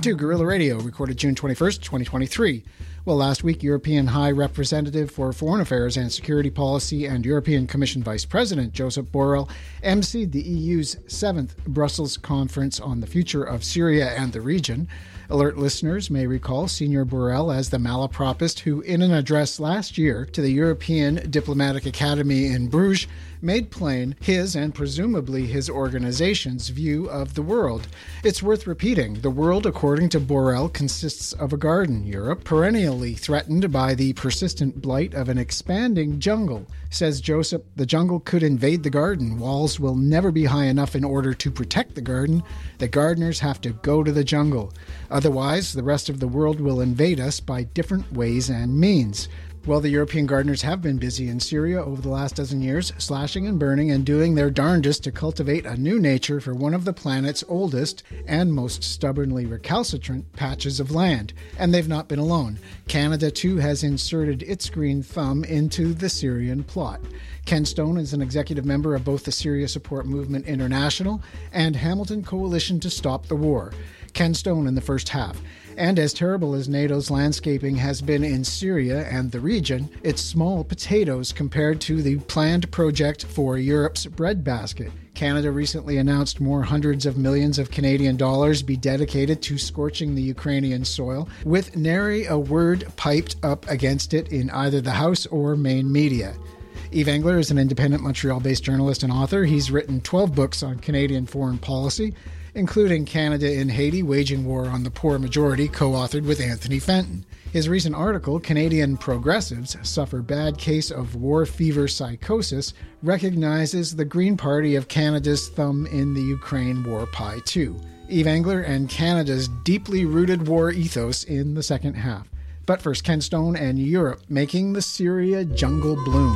Welcome to Guerrilla Radio, recorded June 21st, 2023. Well, last week, European High Representative for Foreign Affairs and Security Policy and European Commission Vice President Josep Borrell emceed the EU's 7th Brussels Conference on the Future of Syria and the Region. Alert listeners may recall Senior Borrell as the malapropist who, in an address last year to the European Diplomatic Academy in Bruges, made plain his and presumably his organization's view of the world. It's worth repeating. The world, according to Borrell, consists of a garden. Europe, perennially threatened by the persistent blight of an expanding jungle. Says Joseph, the jungle could invade the garden. Walls will never be high enough in order to protect the garden. The gardeners have to go to the jungle. Otherwise, the rest of the world will invade us by different ways and means. Well, the European gardeners have been busy in Syria over the last dozen years, slashing and burning and doing their darndest to cultivate a new nature for one of the planet's oldest and most stubbornly recalcitrant patches of land. And they've not been alone. Canada, too, has inserted its green thumb into the Syrian plot. Ken Stone is an executive member of both the Syria Support Movement International and Hamilton Coalition to Stop the War. Ken Stone in the first half. And as terrible as NATO's landscaping has been in Syria and the region, it's small potatoes compared to the planned project for Europe's breadbasket. Canada recently announced more hundreds of millions of Canadian dollars be dedicated to scorching the Ukrainian soil, with nary a word piped up against it in either the House or main media. Yves Engler is an independent Montreal-based journalist and author. He's written 12 books on Canadian foreign policy, including Canada in Haiti, Waging War on the Poor Majority, co-authored with Anthony Fenton. His recent article, Canadian Progressives Suffer Bad Case of War Fever Psychosis, recognizes the Green Party of Canada's thumb in the Ukraine war pie, too. Yves Engler and Canada's deeply rooted war ethos in the second half. But first, Ken Stone and Europe making the Syria jungle bloom.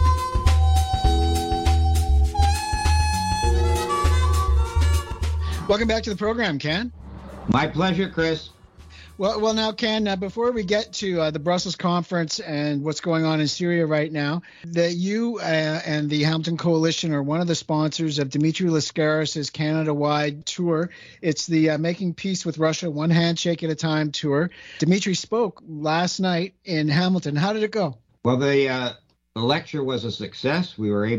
Welcome back to the program, Ken. My pleasure, Chris. Well, now, Ken, before we get to the Brussels conference and what's going on in Syria right now, that you and the Hamilton Coalition are one of the sponsors of Dimitri Lascaris' Canada-wide tour. It's the Making Peace with Russia, One Handshake at a Time tour. Dimitri spoke last night in Hamilton. How did it go? Well, the lecture was a success.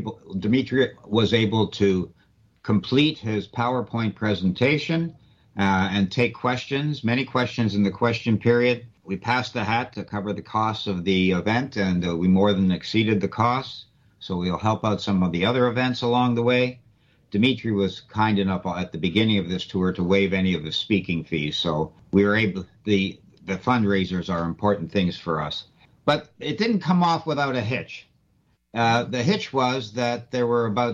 Dimitri was able to complete his PowerPoint presentation and take questions, many questions in the question period. We passed the hat to cover the costs of the event, and we more than exceeded the costs, so we'll help out some of the other events along the way. Dimitri was kind enough at the beginning of this tour to waive any of the speaking fees, so we were able, the fundraisers are important things for us. But it didn't come off without a hitch. The hitch was that there were about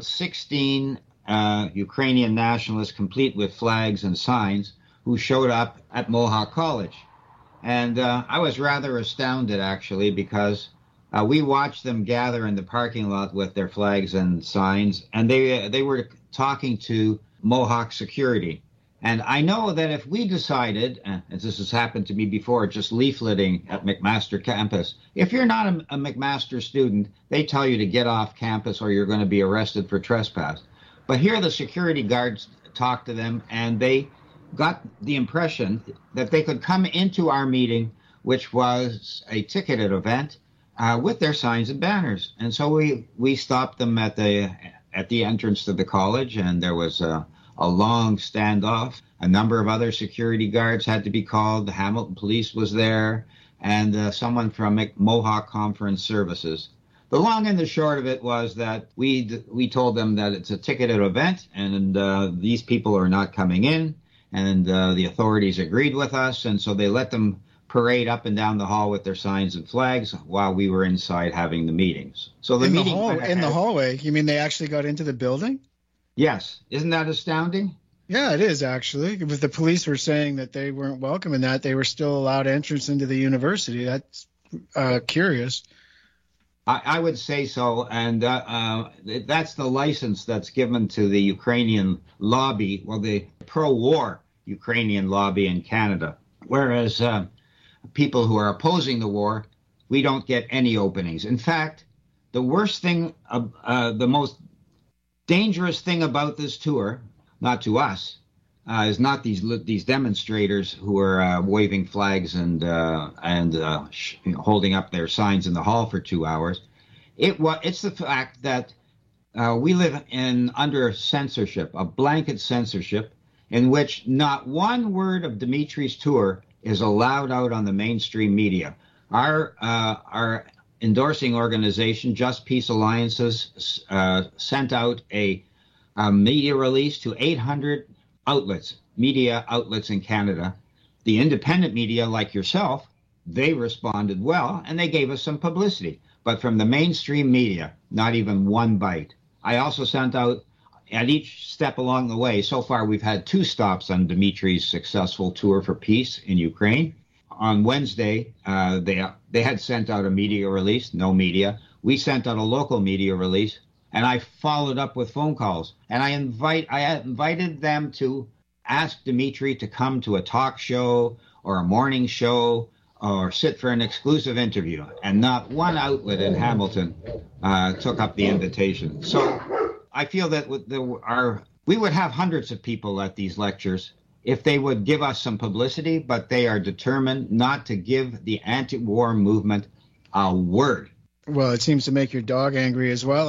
16 Ukrainian nationalists, complete with flags and signs, who showed up at Mohawk College. And I was rather astounded, actually, because we watched them gather in the parking lot with their flags and signs, and they were talking to Mohawk security. And I know that if we decided, as this has happened to me before, just leafleting at McMaster campus, if you're not a McMaster student, they tell you to get off campus or you're going to be arrested for trespass. But here the security guards talked to them, and they got the impression that they could come into our meeting, which was a ticketed event, with their signs and banners. And so we stopped them at the entrance to the college, and there was a long standoff. A number of other security guards had to be called. The Hamilton Police was there, and someone from Mohawk Conference Services. The long and the short of it was that we told them that it's a ticketed event, and these people are not coming in, and the authorities agreed with us, and so they let them parade up and down the hall with their signs and flags while we were inside having the meetings. So the meeting in the hallway. You mean they actually got into the building? Yes. Isn't that astounding? Yeah, it is, actually. But the police were saying that they weren't welcome and that they were still allowed entrance into the university. That's curious. I would say so, and that's the license that's given to the Ukrainian lobby, well, the pro-war Ukrainian lobby in Canada, whereas people who are opposing the war, we don't get any openings. In fact, the worst thing, the most dangerous thing about this tour, not to us, is not these demonstrators who are waving flags and holding up their signs in the hall for 2 hours. It's the fact that we live under censorship, a blanket censorship, in which not one word of Dmitri's tour is allowed out on the mainstream media. Our endorsing organization, Just Peace Alliances, sent out a media release to 800 media outlets in Canada. The independent media, like yourself, they responded well, and they gave us some publicity. But from the mainstream media, not even one bite. I also sent out, at each step along the way, so far we've had 2 stops on Dmitri's successful tour for peace in Ukraine. On Wednesday, they had sent out a media release, no media. We sent out a local media release, and I followed up with phone calls. And I invited them to ask Dmitri to come to a talk show or a morning show or sit for an exclusive interview. And not one outlet in Hamilton took up the invitation. So I feel that we would have hundreds of people at these lectures if they would give us some publicity, but they are determined not to give the anti-war movement a word. Well, it seems to make your dog angry as well.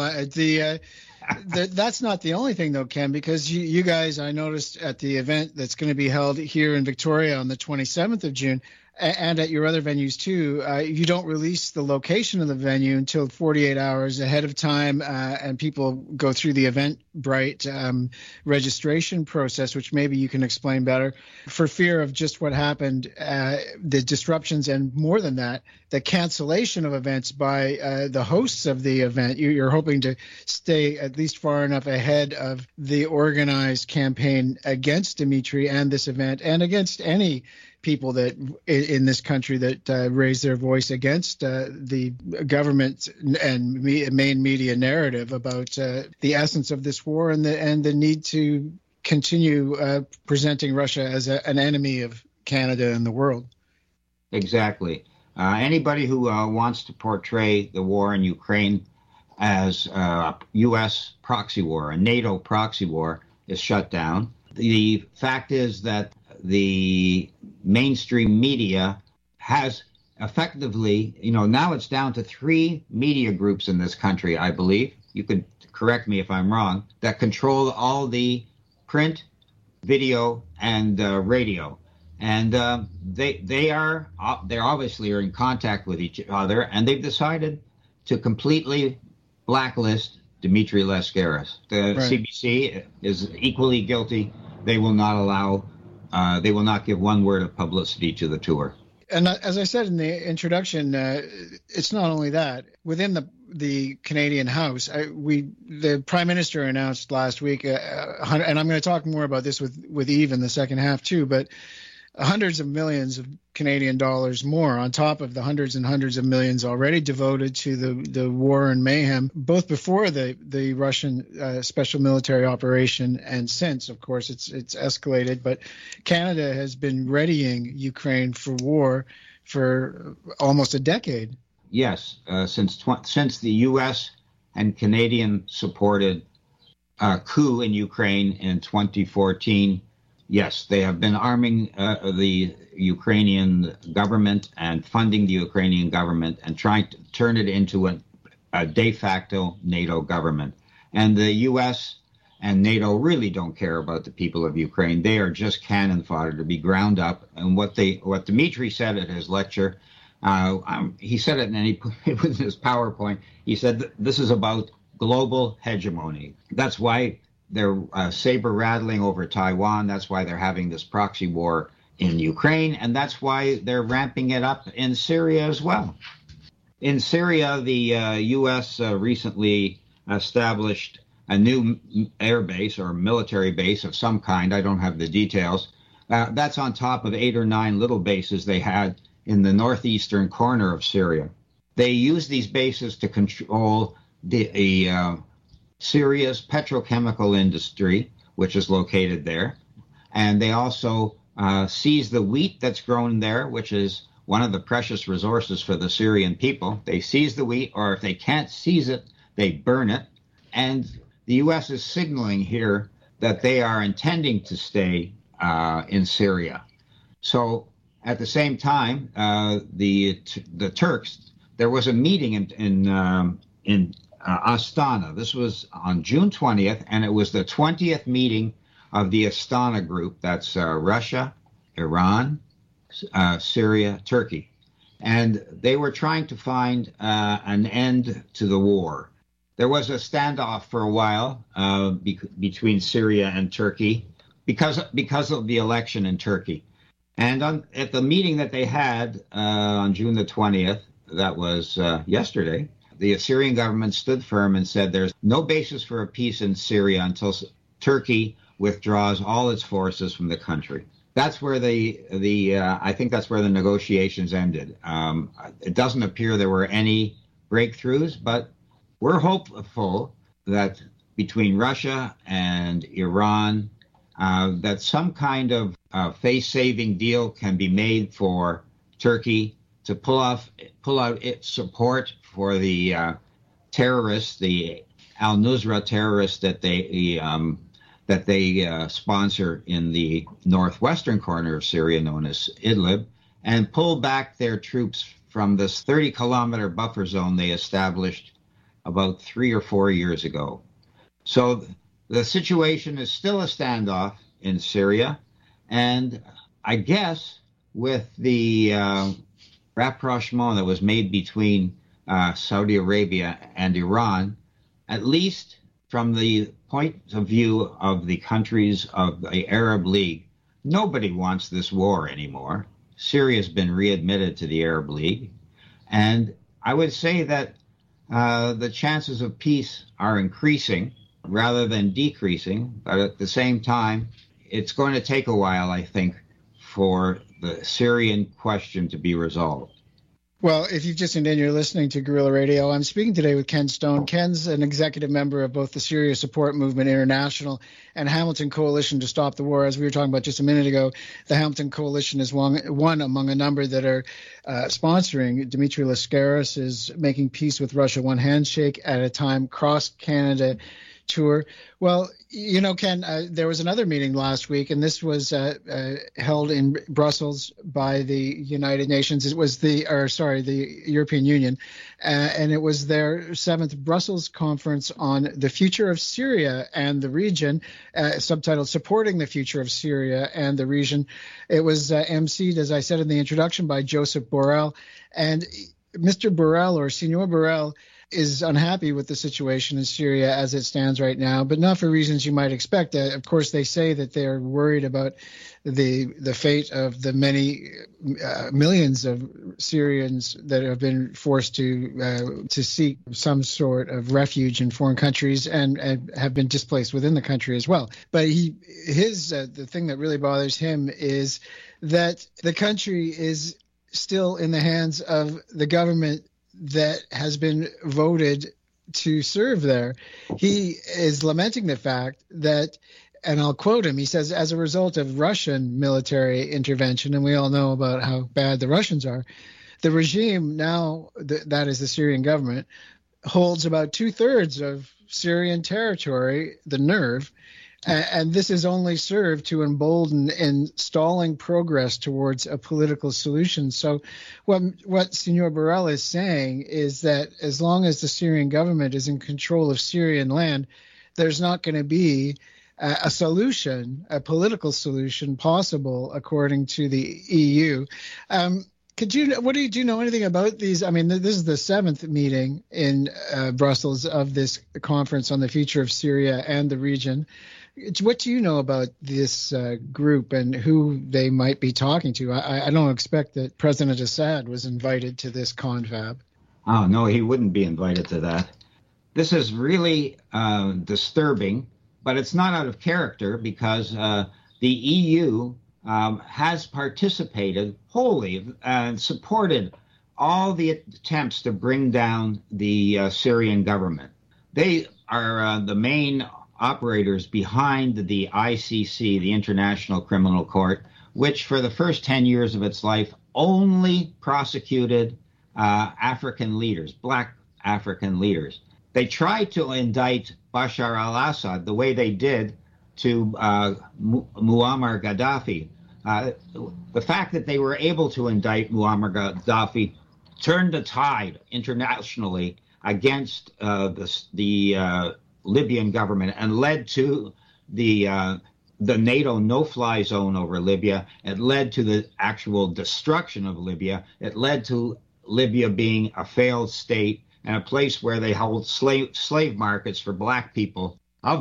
That's not the only thing, though, Ken, because you guys, I noticed at the event that's going to be held here in Victoria on the 27th of June, and at your other venues too, you don't release the location of the venue until 48 hours ahead of time, and people go through the Eventbrite registration process, which maybe you can explain better, for fear of just what happened, the disruptions, and more than that, the cancellation of events by the hosts of the event. You're hoping to stay at least far enough ahead of the organized campaign against Dmitri and this event, and against any people that in this country that raise their voice against the government and main media narrative about the essence of this war and the need to continue presenting Russia as an enemy of Canada and the world. Exactly. Anybody who wants to portray the war in Ukraine as a U.S. proxy war, a NATO proxy war, is shut down. The fact is that the mainstream media has effectively, now it's down to 3 media groups in this country, I believe. You could correct me if I'm wrong, that control all the print, video, and radio. And they obviously are in contact with each other, and they've decided to completely blacklist Dmitry Lascaris. The right. CBC is equally guilty. They will not allow. They will not give one word of publicity to the tour. And as I said in the introduction, it's not only that. Within the Canadian House, the Prime Minister announced last week, and I'm going to talk more about this with Eve in the second half too, but hundreds of millions of Canadian dollars more on top of the hundreds and hundreds of millions already devoted to the war and mayhem, both before the Russian special military operation and since, of course, it's escalated. But Canada has been readying Ukraine for war for almost a decade. Yes, since the U.S. and Canadian supported coup in Ukraine in 2014. Yes, they have been arming the Ukrainian government and funding the Ukrainian government and trying to turn it into a de facto NATO government. And the U.S. and NATO really don't care about the people of Ukraine. They are just cannon fodder to be ground up. And what Dmitry said at his lecture, he said it in his PowerPoint. He said this is about global hegemony. That's why they're saber rattling over Taiwan. That's why they're having this proxy war in Ukraine. And that's why they're ramping it up in Syria as well. In Syria, the U.S. Recently established a new air base or military base of some kind. I don't have the details. That's on top of 8 or 9 little bases they had in the northeastern corner of Syria. They use these bases to control the Syria's petrochemical industry, which is located there. And they also seize the wheat that's grown there, which is one of the precious resources for the Syrian people. They seize the wheat, or if they can't seize it, they burn it. And the U.S. is signaling here that they are intending to stay in Syria. So at the same time, the Turks, there was a meeting in Astana. This was on June 20th, and it was the 20th meeting of the Astana group. That's Russia, Iran, Syria, Turkey. And they were trying to find an end to the war. There was a standoff for a while between Syria and Turkey because of the election in Turkey. And at the meeting that they had on June the 20th, that was yesterday, the Syrian government stood firm and said there's no basis for a peace in Syria until Turkey withdraws all its forces from the country. That's where I think that's where the negotiations ended. It doesn't appear there were any breakthroughs, but we're hopeful that between Russia and Iran, that some kind of face-saving deal can be made for Turkey to pull out its support for the terrorists, the al-Nusra terrorists that they sponsor in the northwestern corner of Syria, known as Idlib, and pull back their troops from this 30-kilometer buffer zone they established about 3 or 4 years ago. So the situation is still a standoff in Syria, and I guess with the rapprochement that was made between Saudi Arabia and Iran, at least from the point of view of the countries of the Arab League, nobody wants this war anymore. Syria's been readmitted to the Arab League, and I would say that the chances of peace are increasing rather than decreasing, but at the same time, it's going to take a while, I think, for the Syrian question to be resolved. Well, if you've just tuned in, you're listening to Guerrilla Radio. I'm speaking today with Ken Stone. Ken's an executive member of both the Syria Support Movement International and Hamilton Coalition to Stop the War. As we were talking about just a minute ago, the Hamilton Coalition is one among a number that are sponsoring Dmitry Lascaris is Making Peace with Russia, One Handshake at a Time cross-Canada tour. Well, you know, Ken, there was another meeting last week, and this was held in Brussels by the United Nations. It was the European Union, and it was their 7th Brussels conference on the future of Syria and the region, subtitled Supporting the Future of Syria and the Region. It was emceed, as I said in the introduction, by Joseph Borrell. And Mr. Borrell, or Senor Borrell, is unhappy with the situation in Syria as it stands right now, but not for reasons you might expect. Of course, they say that they're worried about the fate of the many millions of Syrians that have been forced to seek some sort of refuge in foreign countries and have been displaced within the country as well. But the thing that really bothers him is that the country is still in the hands of the government that has been voted to serve there. He is lamenting the fact that, and I'll quote him, he says, as a result of Russian military intervention, and we all know about how bad the Russians are, the regime now, that is the Syrian government, holds about 2/3 of Syrian territory, the nerve, and this has only served to embolden in stalling progress towards a political solution. So what Senor Borrell is saying is that as long as the Syrian government is in control of Syrian land, there's not going to be a solution, a political solution possible, according to the EU. Do you know anything about these? I mean, this is the 7th meeting in Brussels of this conference on the future of Syria and the region. What do you know about this group and who they might be talking to? I don't expect that President Assad was invited to this confab. Oh, no, he wouldn't be invited to that. This is really disturbing, but it's not out of character because the EU has participated wholly and supported all the attempts to bring down the Syrian government. They are the main operators behind the ICC, the International Criminal Court, which for the first 10 years of its life only prosecuted African leaders, black African leaders. They tried to indict Bashar al-Assad the way they did to Muammar Gaddafi. The fact that they were able to indict Muammar Gaddafi turned the tide internationally against the Libyan government and led to the NATO no-fly zone over Libya. It led to the actual destruction of Libya. It led to Libya being a failed state and a place where they hold slave markets for black people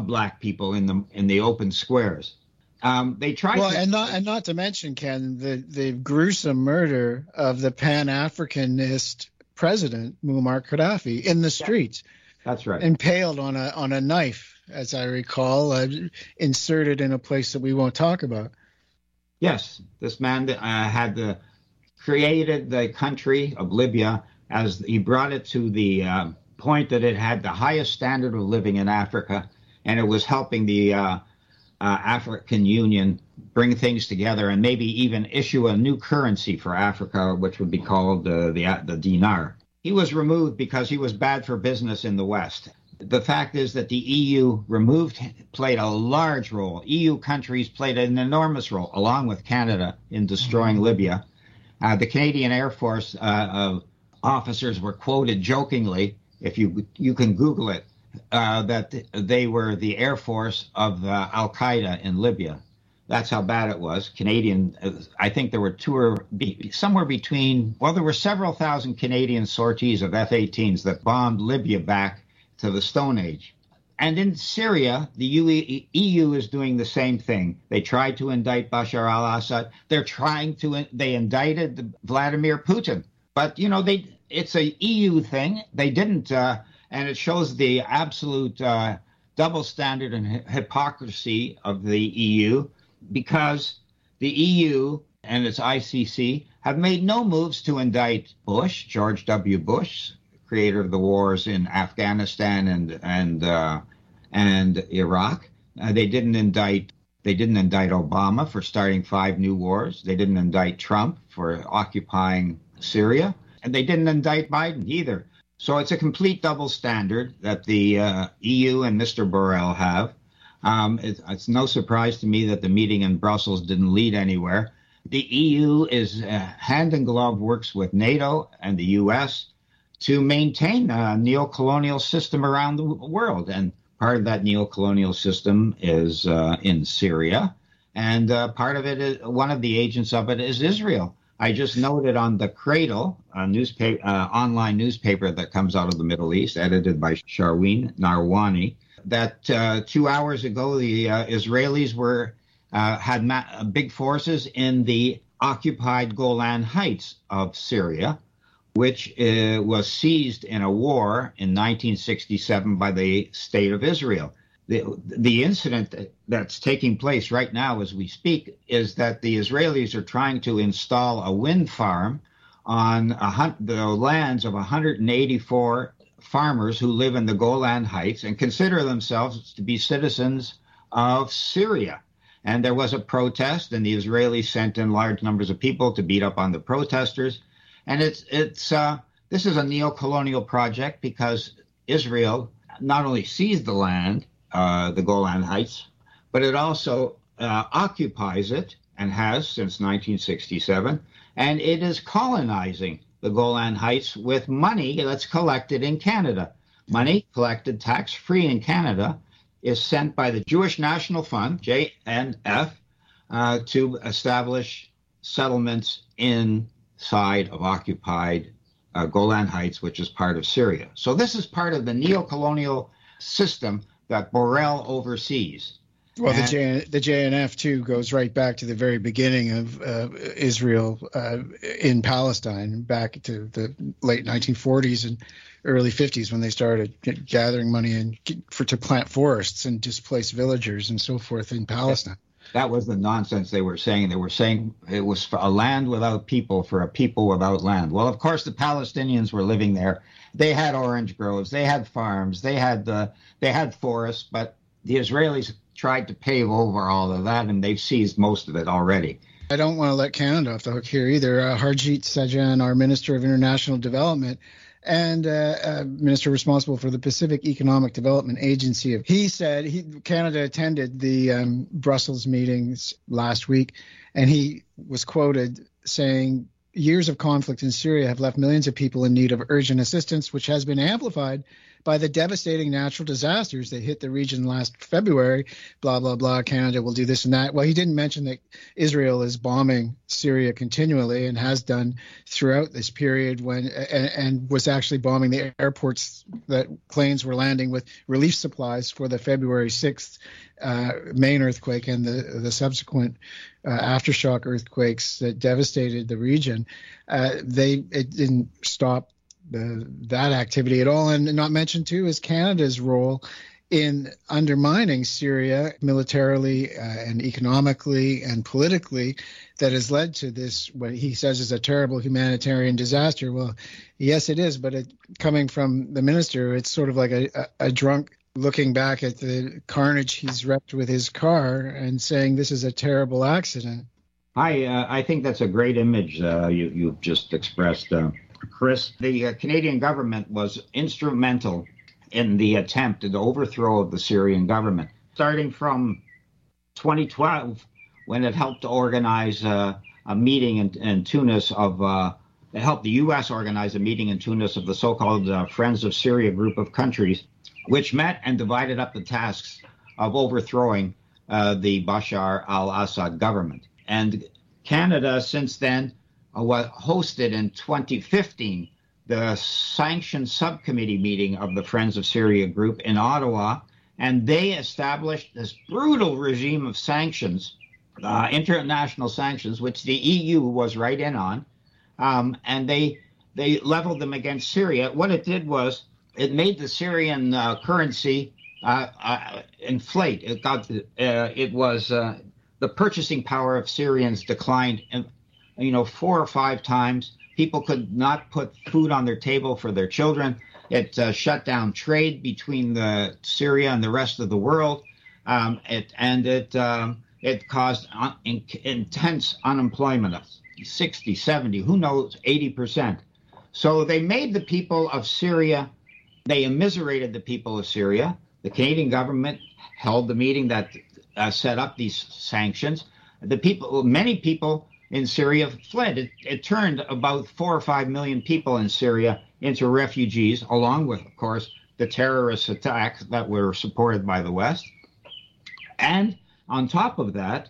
in the open squares. They tried and not to mention, Ken, the gruesome murder of the Pan-Africanist president Muammar Gaddafi in the streets. That's right. Impaled on a knife, as I recall, inserted in a place that we won't talk about. Yes, this man had created the country of Libya as he brought it to the point that it had the highest standard of living in Africa, and it was helping the African Union bring things together and maybe even issue a new currency for Africa, which would be called the dinar. He was removed because he was bad for business in the West. The fact is that the EU played a large role. EU countries played an enormous role, along with Canada, in destroying Libya. The Canadian Air Force officers were quoted jokingly, if you can Google it, that they were the Air Force of Al-Qaeda in Libya. That's how bad it was. I think there were somewhere between, there were several thousand Canadian sorties of F-18s that bombed Libya back to the Stone Age. And in Syria, the EU is doing the same thing. They tried to indict Bashar al-Assad. They indicted Vladimir Putin. But, it's a EU thing. They didn't, and it shows the absolute double standard and hypocrisy of the EU, because the EU and its ICC have made no moves to indict George W. Bush, creator of the wars in Afghanistan and Iraq. They didn't indict Obama for starting 5 new wars. They didn't indict Trump for occupying Syria, and they didn't indict Biden either. So it's a complete double standard that the EU and Mr. Borrell have. It's no surprise to me that the meeting in Brussels didn't lead anywhere. The EU is hand in glove works with NATO and the US to maintain a neocolonial system around the world. And part of that neocolonial system is in Syria. And part of it is, one of the agents of it is Israel. I just noted on the Cradle, a newspaper, online newspaper that comes out of the Middle East, edited by Sharween Narwani, that 2 hours ago the Israelis had big forces in the occupied Golan Heights of Syria, which was seized in a war in 1967 by the State of Israel. The incident that's taking place right now as we speak is that the Israelis are trying to install a wind farm on the lands of 184 farmers who live in the Golan Heights and consider themselves to be citizens of Syria. And there was a protest, and the Israelis sent in large numbers of people to beat up on the protesters. And this is a neocolonial project because Israel not only seized the land, the Golan Heights, but it also occupies it and has since 1967, and it is colonizing the Golan Heights with money that's collected in Canada. Money collected tax-free in Canada is sent by the Jewish National Fund, JNF, to establish settlements inside of occupied Golan Heights, which is part of Syria. So this is part of the neocolonial system that Borrell oversees. Well, the JNF, too, goes right back to the very beginning of Israel in Palestine, back to the late 1940s and early 50s when they started gathering money to plant forests and displace villagers and so forth in Palestine. That was the nonsense they were saying. They were saying it was for a land without people, for a people without land. Well, of course, the Palestinians were living there. They had orange groves, they had farms, they had forests, but the Israelis tried to pave over all of that, and they've seized most of it already. I don't want to let Canada off the hook here either. Harjit Sajjan, our Minister of International Development, and minister responsible for the Pacific Economic Development Agency. He said Canada attended the Brussels meetings last week, and he was quoted saying, "Years of conflict in Syria have left millions of people in need of urgent assistance, which has been amplified by the devastating natural disasters that hit the region last February, blah, blah, blah, Canada will do this and that." Well, he didn't mention that Israel is bombing Syria continually and has done throughout this period and was actually bombing the airports that planes were landing with relief supplies for the February 6th main earthquake and the subsequent aftershock earthquakes that devastated the region. It didn't stop that activity at all. And not mentioned, too, is Canada's role in undermining Syria militarily and economically and politically that has led to this, what he says is a terrible humanitarian disaster. Well, yes, it is. But coming from the minister, it's sort of like a drunk looking back at the carnage he's wrecked with his car and saying this is a terrible accident. I think that's a great image you've just expressed, Chris. The Canadian government was instrumental in the attempt at the overthrow of the Syrian government, starting from 2012, when it helped to organize a meeting in Tunis it helped the U.S. organize a meeting in Tunis of the so-called Friends of Syria group of countries, which met and divided up the tasks of overthrowing the Bashar al-Assad government. And Canada, since then, was hosted in 2015 the sanctions subcommittee meeting of the Friends of Syria group in Ottawa, and they established this brutal regime of sanctions, international sanctions, which the EU was right in on, and they leveled them against Syria. What it did was it made the Syrian currency inflate. The purchasing power of Syrians declined, 4 or 5 times. People could not put food on their table for their children. It shut down trade between Syria and the rest of the world. It caused intense unemployment of 60, 70, who knows, 80%. So they made the people of Syria, they immiserated the people of Syria. The Canadian government held the meeting that set up these sanctions. Many people in Syria fled. It turned about 4 or 5 million people in Syria into refugees, along with, of course, the terrorist attacks that were supported by the West. And on top of that,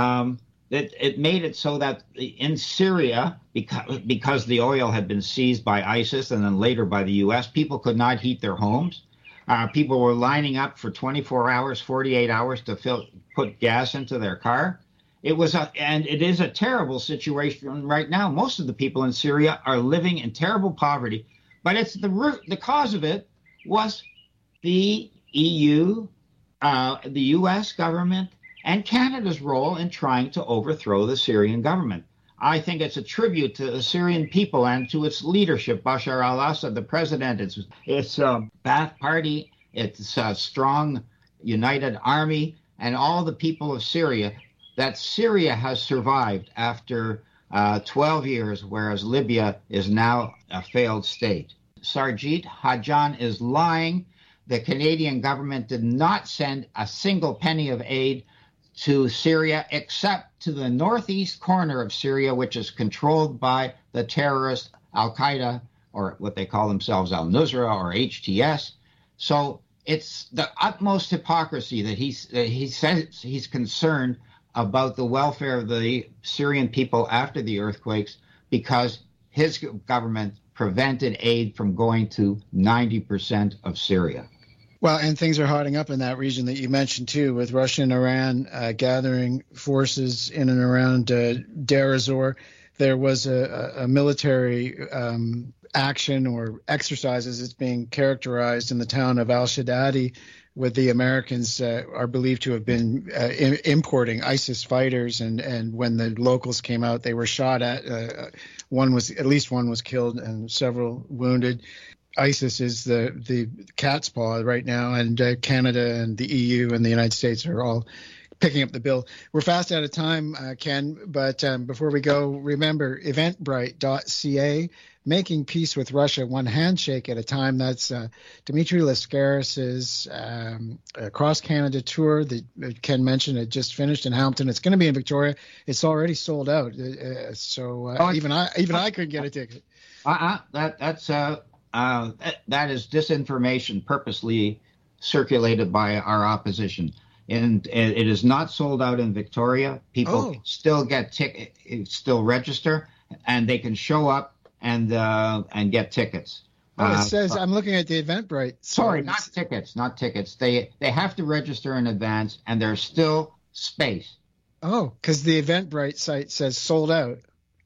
it made it so that in Syria, because the oil had been seized by ISIS and then later by the U.S., people could not heat their homes. People were lining up for 24 hours, 48 hours to put gas into their car. It is a terrible situation right now. Most of the people in Syria are living in terrible poverty, but the cause of it was the EU, the U.S. government, and Canada's role in trying to overthrow the Syrian government. I think it's a tribute to the Syrian people and to its leadership, Bashar al-Assad, the president, its Ba'ath Party, its strong, united army, and all the people of Syria, that Syria has survived after 12 years, whereas Libya is now a failed state. Sarjit Hajan is lying. The Canadian government did not send a single penny of aid to Syria, except to the northeast corner of Syria, which is controlled by the terrorist Al-Qaeda, or what they call themselves, Al-Nusra or HTS. So it's the utmost hypocrisy that he says he's concerned about the welfare of the Syrian people after the earthquakes because his government prevented aid from going to 90% of Syria. Well, and things are hotting up in that region that you mentioned, too, with Russia and Iran gathering forces in and around Deir ez-Zor. There was a military action or exercise, as it's being characterized, in the town of al-Shaddadi, where the Americans are believed to have been importing ISIS fighters. And when the locals came out, they were shot at. At least one was killed and several wounded. ISIS is the cat's paw right now, and Canada and the EU and the United States are all picking up the bill. We're fast out of time, Ken, but before we go, remember eventbrite.ca, making peace with Russia one handshake at a time. That's Dmitry Lascaris' Cross Canada tour that Ken mentioned. It just finished in Hamilton. It's going to be in Victoria. It's already sold out, even I couldn't get a ticket. That is disinformation purposely circulated by our opposition. And it is not sold out in Victoria. People can still get still register, and they can show up and get tickets. It says I'm looking at the Eventbrite. Sorry, not tickets. They have to register in advance, and there's still space. Oh, because the Eventbrite site says sold out.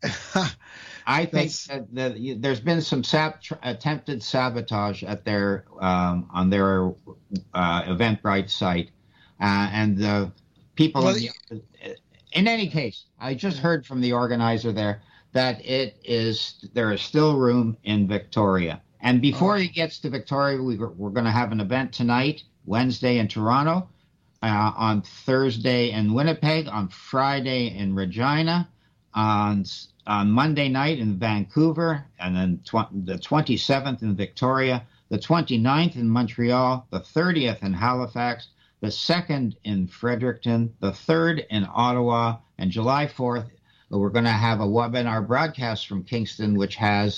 I think that there's been some attempted sabotage at their on their Eventbrite site. And the people, in any case, I just heard from the organizer there that there is still room in Victoria. And before he gets to Victoria, we're going to have an event tonight, Wednesday in Toronto, on Thursday in Winnipeg, on Friday in Regina, on Monday night in Vancouver, and then the 27th in Victoria, the 29th in Montreal, the 30th in Halifax, the 2nd in Fredericton, the 3rd in Ottawa, and July 4th, we're going to have a webinar broadcast from Kingston, which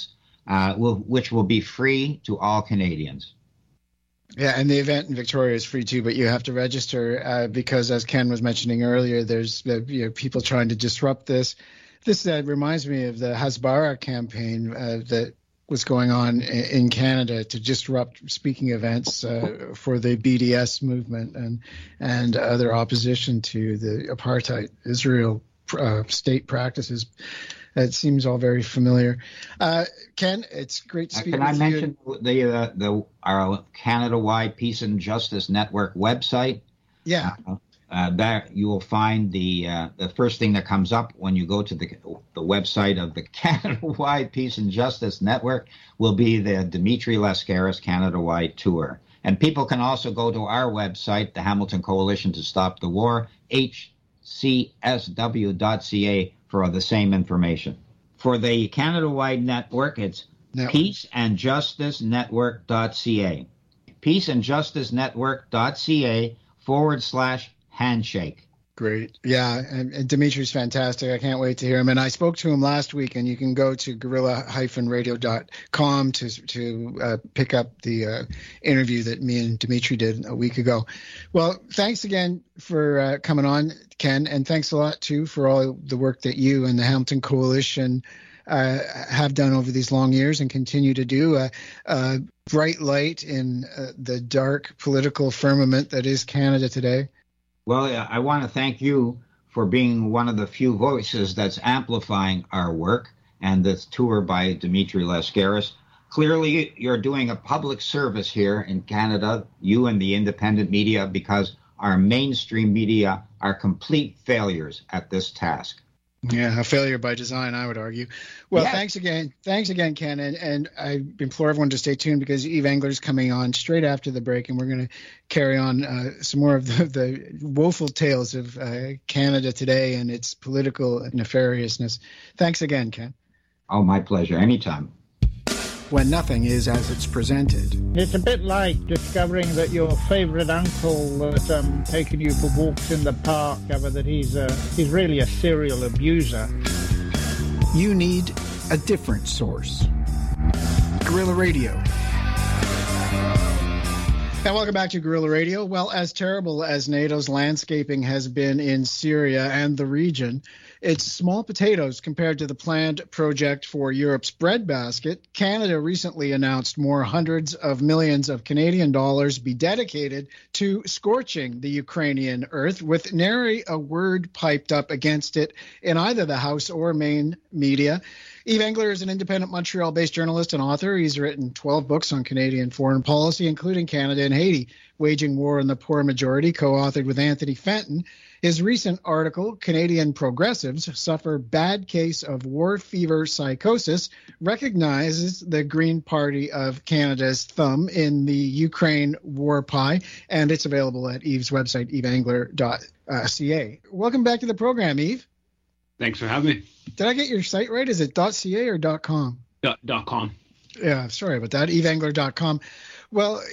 will be free to all Canadians. Yeah, and the event in Victoria is free too, but you have to register because, as Ken was mentioning earlier, there's people trying to disrupt this. This reminds me of the Hasbara campaign that was going on in Canada to disrupt speaking events for the BDS movement and other opposition to the apartheid Israel state practices. It seems all very familiar. Ken, it's great to speak with you. Can I mention our Canada-wide Peace and Justice Network website? Yeah. There you will find the first thing that comes up when you go to the website of the Canada-wide Peace and Justice Network will be the Dmitry Lascaris Canada-wide tour. And people can also go to our website, the Hamilton Coalition to Stop the War, hcsw.ca, for the same information. For the Canada-wide network, it's peaceandjusticenetwork.ca. peaceandjusticenetwork.ca/handshake. Great. Yeah, and Dimitri's fantastic. I can't wait to hear him. And I spoke to him last week, and you can go to guerrilla-radio.com to pick up the interview that me and Dimitri did a week ago. Well, thanks again for coming on, Ken, and thanks a lot, too, for all the work that you and the Hamilton Coalition have done over these long years and continue to do. Bright light in the dark political firmament that is Canada today. Well, I want to thank you for being one of the few voices that's amplifying our work and this tour by Dmitry Lascaris. Clearly, you're doing a public service here in Canada, you and the independent media, because our mainstream media are complete failures at this task. Yeah, a failure by design, I would argue. Well, yes. Thanks again, Ken. And I implore everyone to stay tuned because Eve Engler's coming on straight after the break, and we're going to carry on some more of the woeful tales of Canada today and its political nefariousness. Thanks again, Ken. Oh, my pleasure. Anytime. When nothing is as it's presented. It's a bit like discovering that your favourite uncle that's taking you for walks in the park, that he's really a serial abuser. You need a different source. Guerrilla Radio. And welcome back to Guerrilla Radio. Well, as terrible as NATO's landscaping has been in Syria and the region, it's small potatoes compared to the planned project for Europe's breadbasket. Canada recently announced more hundreds of millions of Canadian dollars be dedicated to scorching the Ukrainian earth, with nary a word piped up against it in either the House or main media. Eve Engler is an independent Montreal-based journalist and author. He's written 12 books on Canadian foreign policy, including Canada and Haiti, Waging War on the Poor Majority, co-authored with Anthony Fenton. His recent article, Canadian Progressives Suffer Bad Case of War Fever Psychosis, recognizes the Green Party of Canada's thumb in the Ukraine war pie, and it's available at Eve's website, eveangler.ca. Welcome back to the program, Eve. Thanks for having me. Did I get your site right? Is it .ca or .com? .com. Yeah, sorry about that. eveangler.com. Well,